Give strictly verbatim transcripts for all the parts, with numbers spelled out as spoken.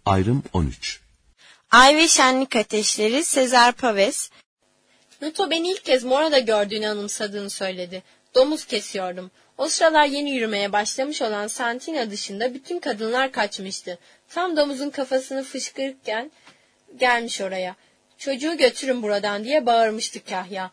Ayrım on üç. Ay ve Şenlik Ateşleri Sezar Pavés. Nuto beni ilk kez Mora'da gördüğünü anımsadığını söyledi. Domuz kesiyordum. O sıralar yeni yürümeye başlamış olan Santina dışında bütün kadınlar kaçmıştı. Tam domuzun kafasını fışkırırken gelmiş oraya. Çocuğu götürün buradan diye bağırmıştı Kahya.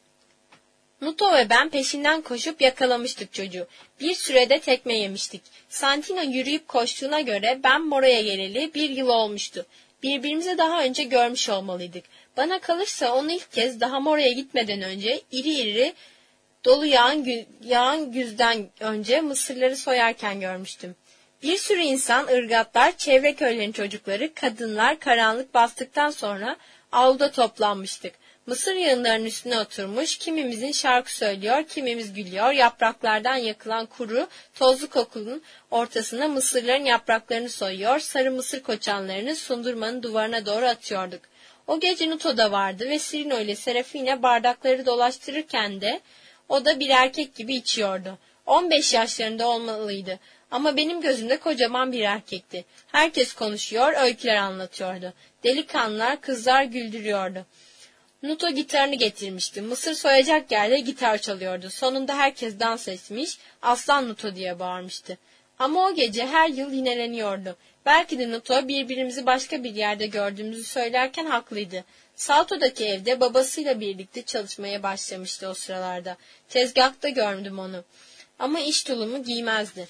Nuto ve ben peşinden koşup yakalamıştık çocuğu. Bir sürede tekme yemiştik. Santina yürüyüp koştuğuna göre ben Mora'ya geleli bir yıl olmuştu. Birbirimizi daha önce görmüş olmalıydık. Bana kalırsa onu ilk kez daha Mora'ya gitmeden önce iri iri dolu yağan, gü- yağan güzden önce mısırları soyarken görmüştüm. Bir sürü insan, ırgatlar, çevre köylerin çocukları, kadınlar karanlık bastıktan sonra avluda toplanmıştık. Mısır yığınlarının üstüne oturmuş, kimimizin şarkı söylüyor, kimimiz gülüyor, yapraklardan yakılan kuru, tozlu kokunun ortasına mısırların yapraklarını soyuyor, sarı mısır koçanlarını sundurmanın duvarına doğru atıyorduk. O gece Nuto da vardı ve Sirino ile Serafine bardakları dolaştırırken de o da bir erkek gibi içiyordu. on beş yaşlarında olmalıydı ama benim gözümde kocaman bir erkekti. Herkes konuşuyor, öyküler anlatıyordu. Delikanlılar, kızlar güldürüyordu. Nuto gitarını getirmişti. Mısır soyacak yerde gitar çalıyordu. Sonunda herkes dans etmiş, Aslan Nuto diye bağırmıştı. Ama o gece her yıl yineleniyordu. Belki de Nuto birbirimizi başka bir yerde gördüğümüzü söylerken haklıydı. Salto'daki evde babasıyla birlikte çalışmaya başlamıştı o sıralarda. Tezgahta gördüm onu. Ama iş tulumu giymezdi.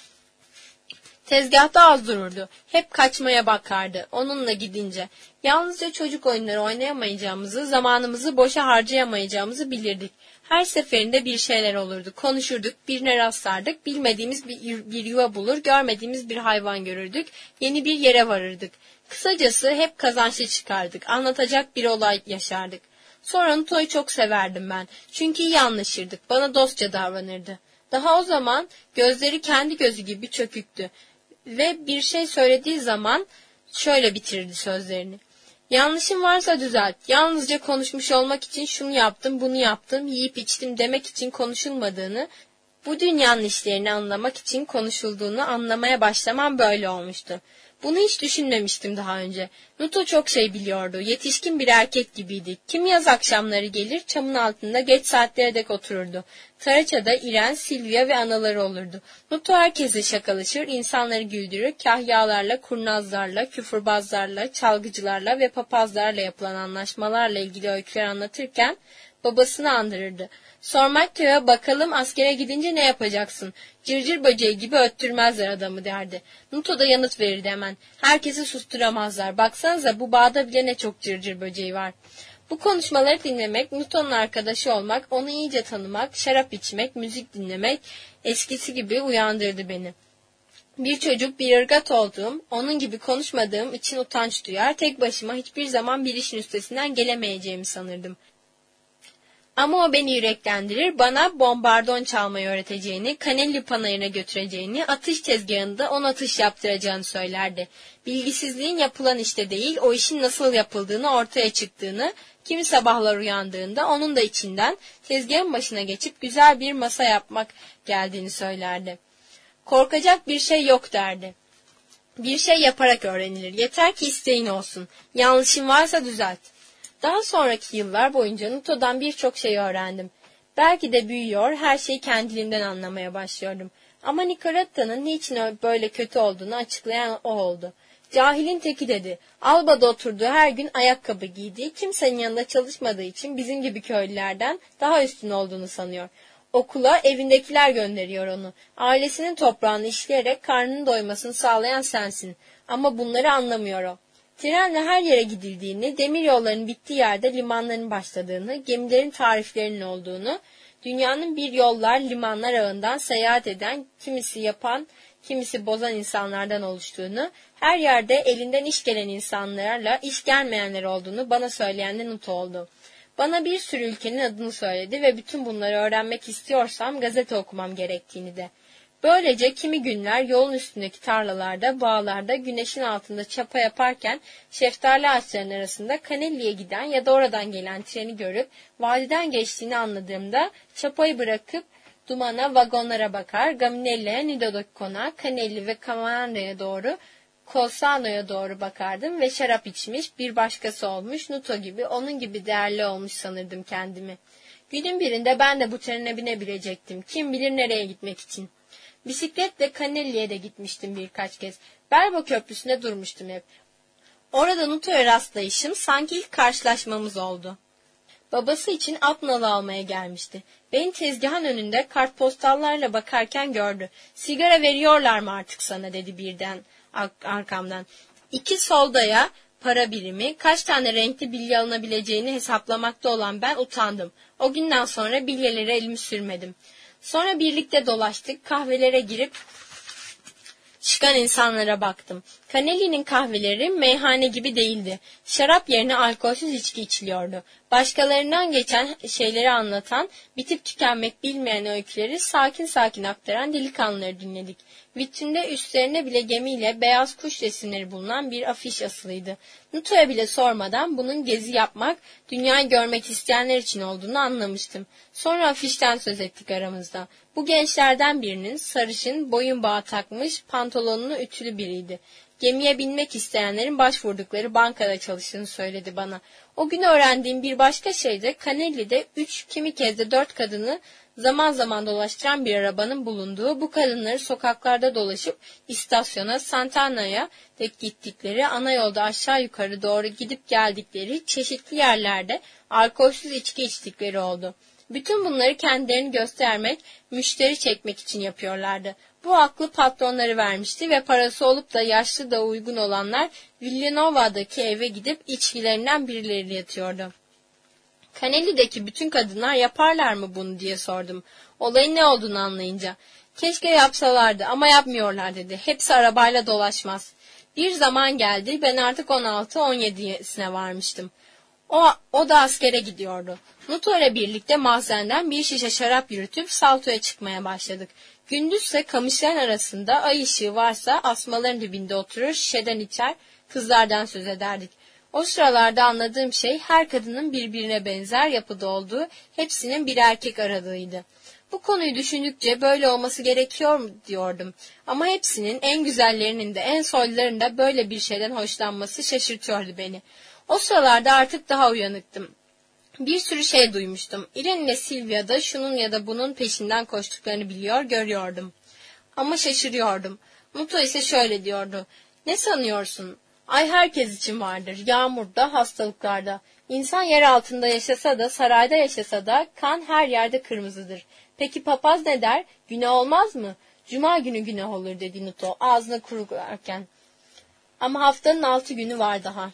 Tezgahta az dururdu. Hep kaçmaya bakardı. Onunla gidince. Yalnızca çocuk oyunları oynayamayacağımızı, zamanımızı boşa harcayamayacağımızı bilirdik. Her seferinde bir şeyler olurdu. Konuşurduk, birine rastlardık, bilmediğimiz bir, bir yuva bulur, görmediğimiz bir hayvan görürdük, yeni bir yere varırdık. Kısacası hep kazançlı çıkardık, anlatacak bir olay yaşardık. Sonra Nuto'yu çok severdim ben. Çünkü iyi anlaşırdık, bana dostça davranırdı. Daha o zaman gözleri kendi gözü gibi çöküktü. Ve bir şey söylediği zaman şöyle bitirirdi sözlerini. Yanlışım varsa düzelt. Yalnızca konuşmuş olmak için şunu yaptım, bunu yaptım, yiyip içtim demek için konuşulmadığını, bu dünyanın işlerini anlamak için konuşulduğunu anlamaya başlamam böyle olmuştu. Bunu hiç düşünmemiştim daha önce. Nuto çok şey biliyordu. Yetişkin bir erkek gibiydi. Kim yaz akşamları gelir, çamın altında geç saatlere dek otururdu. Taraça'da İren, Silvia ve anaları olurdu. Nuto herkese şakalaşır, insanları güldürür, kahyalarla, kurnazlarla, küfürbazlarla, çalgıcılarla ve papazlarla yapılan anlaşmalarla ilgili öyküler anlatırken babasını andırırdı. Sormaktö'ye bakalım askere gidince ne yapacaksın? Cırcır böceği gibi öttürmezler adamı derdi. Nuto da yanıt verirdi hemen. Herkesi susturamazlar. Baksanıza bu bağda bile ne çok cırcır böceği var. Bu konuşmaları dinlemek, Nuto'nun arkadaşı olmak, onu iyice tanımak, şarap içmek, müzik dinlemek eskisi gibi uyandırdı beni. Bir çocuk, bir ırgat olduğum, onun gibi konuşmadığım için utanç duyar, tek başıma hiçbir zaman bir işin üstesinden gelemeyeceğimi sanırdım. Ama o beni yüreklendirir, bana bombardon çalmayı öğreteceğini, Kanelli panayırına götüreceğini, atış tezgahında on atış yaptıracağını söylerdi. Bilgisizliğin yapılan işte değil, o işin nasıl yapıldığını ortaya çıktığını, kimi sabahlar uyandığında onun da içinden tezgahın başına geçip güzel bir masa yapmak geldiğini söylerdi. Korkacak bir şey yok derdi. Bir şey yaparak öğrenilir, yeter ki isteğin olsun. Yanlışın varsa düzelt. Daha sonraki yıllar boyunca Nuto'dan birçok şey öğrendim. Belki de büyüyor, her şeyi kendiliğimden anlamaya başlıyordum. Ama Nicoletta'nın niçin böyle kötü olduğunu açıklayan o oldu. Cahilin teki dedi. Alba'da oturduğu her gün ayakkabı giydiği, kimsenin yanında çalışmadığı için bizim gibi köylülerden daha üstün olduğunu sanıyor. Okula evindekiler gönderiyor onu. Ailesinin toprağını işleyerek karnının doymasını sağlayan sensin. Ama bunları anlamıyor o. Trenle her yere gidildiğini, demiryollarının bittiği yerde limanların başladığını, gemilerin tariflerinin olduğunu, dünyanın bir yollar, limanlar ağından seyahat eden, kimisi yapan, kimisi bozan insanlardan oluştuğunu, her yerde elinden iş gelen insanlarla iş gelmeyenler olduğunu bana söyleyen de Nuto oldu. Bana bir sürü ülkenin adını söyledi ve bütün bunları öğrenmek istiyorsam gazete okumam gerektiğini de. Böylece kimi günler yolun üstündeki tarlalarda, bağlarda, güneşin altında çapa yaparken şeftali ağaçlarının arasında Kanelli'ye giden ya da oradan gelen treni görüp vadiden geçtiğini anladığımda çapayı bırakıp dumana, vagonlara bakar, Gaminelli'ye, Nido'daki konağa, Kanelli ve Camarne'ye doğru Colsano'ya doğru bakardım ve şarap içmiş, bir başkası olmuş, Nuto gibi, onun gibi değerli olmuş sanırdım kendimi. Günün birinde ben de bu trene binebilecektim. Kim bilir nereye gitmek için. Bisikletle Canelli'ye de gitmiştim birkaç kez. Belbo Köprüsü'nde durmuştum hep. Orada Nuto'ya rastlayışım sanki ilk karşılaşmamız oldu. Babası için at nalı almaya gelmişti. Beni tezgahın önünde kartpostallarla bakarken gördü. Sigara veriyorlar mı artık sana dedi birden arkamdan. İki soldaya para birimi, kaç tane renkli bilye alınabileceğini hesaplamakta olan ben utandım. O günden sonra bilyelere elimi sürmedim. Sonra birlikte dolaştık, kahvelere girip çıkan insanlara baktım. Canelli'nin kahveleri meyhane gibi değildi. Şarap yerine alkolsüz içki içiliyordu. Başkalarından geçen şeyleri anlatan, bitip tükenmek bilmeyen öyküleri sakin sakin aktaran delikanlıları dinledik. Vitrinde üstlerine bile gemiyle beyaz kuş resimleri bulunan bir afiş asılıydı. Nuto'ya bile sormadan bunun gezi yapmak, dünyayı görmek isteyenler için olduğunu anlamıştım. Sonra afişten söz ettik aramızda. Bu gençlerden birinin sarışın, boyun bağı takmış, pantolonunu ütülü biriydi. Gemiye binmek isteyenlerin başvurdukları bankada çalıştığını söyledi bana. O gün öğrendiğim bir başka şey de Canelli'de üç, kimi kez de dört kadını zaman zaman dolaştıran bir arabanın bulunduğu, bu kadınları sokaklarda dolaşıp istasyona, Sant'Anna'ya dek gittikleri, ana yolda aşağı yukarı doğru gidip geldikleri, çeşitli yerlerde alkolsüz içki içtikleri oldu. Bütün bunları kendilerini göstermek, müşteri çekmek için yapıyorlardı. Bu aklı patronları vermişti ve parası olup da yaşlı da uygun olanlar Villanova'daki eve gidip içkilerinden birileri yatıyordu. Canelli'deki bütün kadınlar yaparlar mı bunu diye sordum. Olayın ne olduğunu anlayınca. Keşke yapsalardı ama yapmıyorlar dedi. Hepsi arabayla dolaşmaz. Bir zaman geldi, ben artık on altı on yedisine varmıştım. O, o da askere gidiyordu. Nuto ile birlikte mahzenden bir şişe şarap yürütüp saltoya çıkmaya başladık. Gündüzse kamışların arasında ay ışığı varsa asmaların dibinde oturur, şişeden içer, kızlardan söz ederdik. O sıralarda anladığım şey her kadının birbirine benzer yapıda olduğu, hepsinin bir erkek aradığıydı. Bu konuyu düşündükçe böyle olması gerekiyor mu diyordum. Ama hepsinin, en güzellerinin de en soylularının da böyle bir şeyden hoşlanması şaşırtıyordu beni. O sıralarda artık daha uyanıktım. Bir sürü şey duymuştum. Irene ile Silvia da şunun ya da bunun peşinden koştuklarını biliyor, görüyordum. Ama şaşırıyordum. Nuto ise şöyle diyordu. Ne sanıyorsun? Ay herkes için vardır. Yağmurda, hastalıklarda. İnsan yer altında yaşasa da, sarayda yaşasa da kan her yerde kırmızıdır. Peki papaz ne der? Günah olmaz mı? Cuma günü günah olur dedi Nuto ağzını kurularken. Ama haftanın altı günü var daha.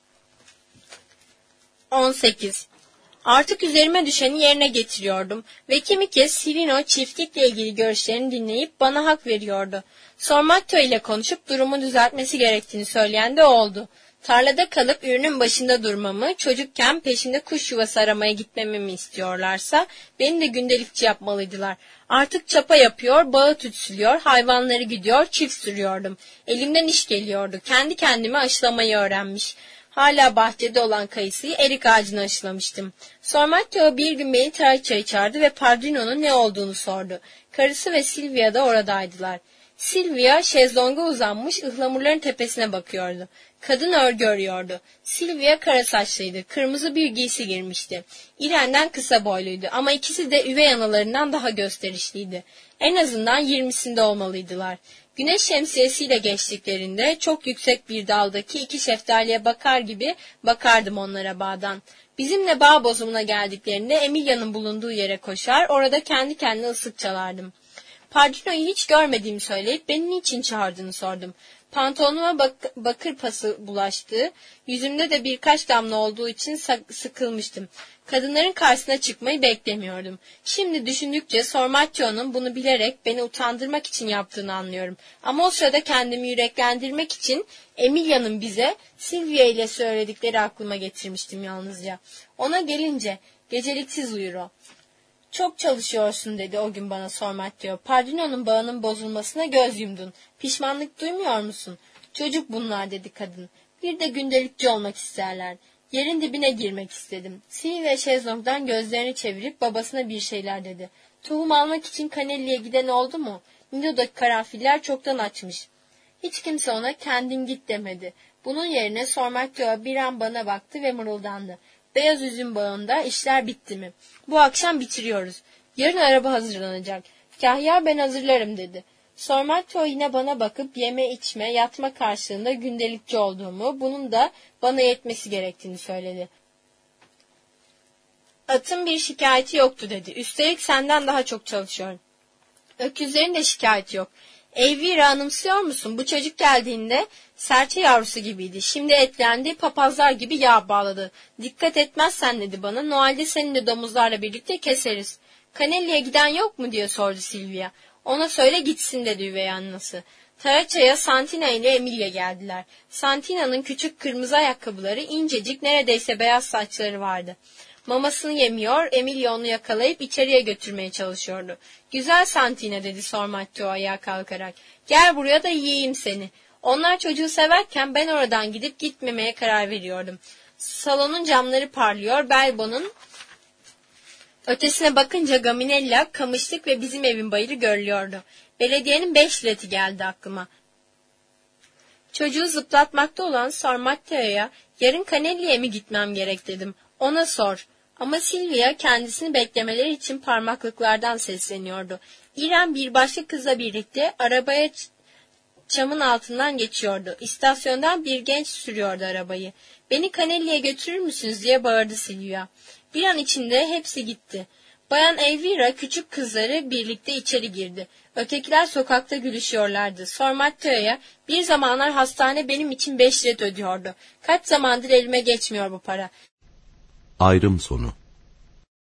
on sekiz. Artık üzerime düşeni yerine getiriyordum ve kimi kez Sirino çiftlikle ilgili görüşlerini dinleyip bana hak veriyordu. Sormatto ile konuşup durumu düzeltmesi gerektiğini söyleyen de oldu. Tarlada kalıp ürünün başında durmamı, çocukken peşinde kuş yuvası aramaya gitmemi mi istiyorlarsa beni de gündelikçi yapmalıydılar. Artık çapa yapıyor, bağı tütsülüyor, hayvanları gidiyor, çift sürüyordum. Elimden iş geliyordu. Kendi kendime aşılamayı öğrenmiş. Hala bahçede olan kayısıyı erik ağacına aşılamıştım. Sormatto bir gün beni Traica'ya çağırdı ve Padrino'nun ne olduğunu sordu. Karısı ve Silvia da oradaydılar. Silvia şezlonga uzanmış ıhlamurların tepesine bakıyordu. Kadın örgü örüyordu. Silvia kara saçlıydı. Kırmızı bir giysi girmişti. İren'den kısa boyluydu ama ikisi de üvey analarından daha gösterişliydi. En azından yirmisinde olmalıydılar. Güneş şemsiyesiyle geçtiklerinde çok yüksek bir daldaki iki şeftaliye bakar gibi bakardım onlara bağdan. Bizimle bağ bozumuna geldiklerinde Emilia'nın bulunduğu yere koşar, orada kendi kendine ıslık çalardım. Padrino'yu hiç görmediğimi söyleyip beni niçin çağırdığını sordum. Pantolonuma bak- bakır pası bulaştı, yüzümde de birkaç damla olduğu için sıkılmıştım. Kadınların karşısına çıkmayı beklemiyordum. Şimdi düşündükçe Sormaccio'nun bunu bilerek beni utandırmak için yaptığını anlıyorum. Ama o sırada kendimi yüreklendirmek için Emilia'nın bize Silvia ile söyledikleri aklıma getirmiştim yalnızca. Ona gelince geceliksiz uyur o. Çok çalışıyorsun dedi o gün bana Sormaccio. Padrino'nun bağının bozulmasına göz yumdun. Pişmanlık duymuyor musun? Çocuk bunlar dedi kadın. Bir de gündelikçi olmak isterler. Yerin dibine girmek istedim. Silvia şezlongdan gözlerini çevirip babasına bir şeyler dedi. Tohum almak için Canelli'ye giden oldu mu? Nido'daki karanfiller çoktan açmış. Hiç kimse ona kendin git demedi. Bunun yerine Sormaktio bir an bana baktı ve mırıldandı. Beyaz üzüm bağında işler bitti mi? Bu akşam bitiriyoruz. Yarın araba hazırlanacak. Kahya ben hazırlarım dedi. Sormaktio yine bana bakıp yeme içme yatma karşılığında gündelikçi olduğumu, bunun da bana yetmesi gerektiğini söyledi. Atın bir şikayeti yoktu dedi. Üstelik senden daha çok çalışıyorum. Öküzlerin de şikayeti yok. Elvira anımsıyor musun? Bu çocuk geldiğinde serçe yavrusu gibiydi. Şimdi etlendi, papazlar gibi yağ bağladı. Dikkat etmezsen dedi bana, Noel'de seni de domuzlarla birlikte keseriz. Canelli'ye giden yok mu diye sordu Silvia. Ona söyle gitsin dedi üvey annesi. Taraça'ya Santina ile Emilia geldiler. Santina'nın küçük kırmızı ayakkabıları, incecik neredeyse beyaz saçları vardı. Mamasını yemiyor, Emilia onu yakalayıp içeriye götürmeye çalışıyordu. Güzel Santina dedi Sormaktio ayağa kalkarak. Gel buraya da yiyeyim seni. Onlar çocuğu severken ben oradan gidip gitmemeye karar veriyordum. Salonun camları parlıyor, Belbo'nun ötesine bakınca Gaminella, Kamışlık ve bizim evin bayırı görülüyordu. Belediyenin beş lireti geldi aklıma. Çocuğu zıplatmakta olan Sormaktio'ya yarın Canelli'ye mi gitmem gerek dedim. Ona sor. Ama Silvia kendisini beklemeleri için parmaklıklardan sesleniyordu. İrem bir başka kızla birlikte arabaya çamın altından geçiyordu. İstasyondan bir genç sürüyordu arabayı. Beni Canelli'ye götürür müsünüz diye bağırdı Silvia. Bir an içinde hepsi gitti. Bayan Elvira küçük kızları birlikte içeri girdi. Ötekiler sokakta gülüşüyorlardı. Sormaktio'ya bir zamanlar hastane benim için beş lira ödüyordu. Kaç zamandır elime geçmiyor bu para. Ayrım sonu.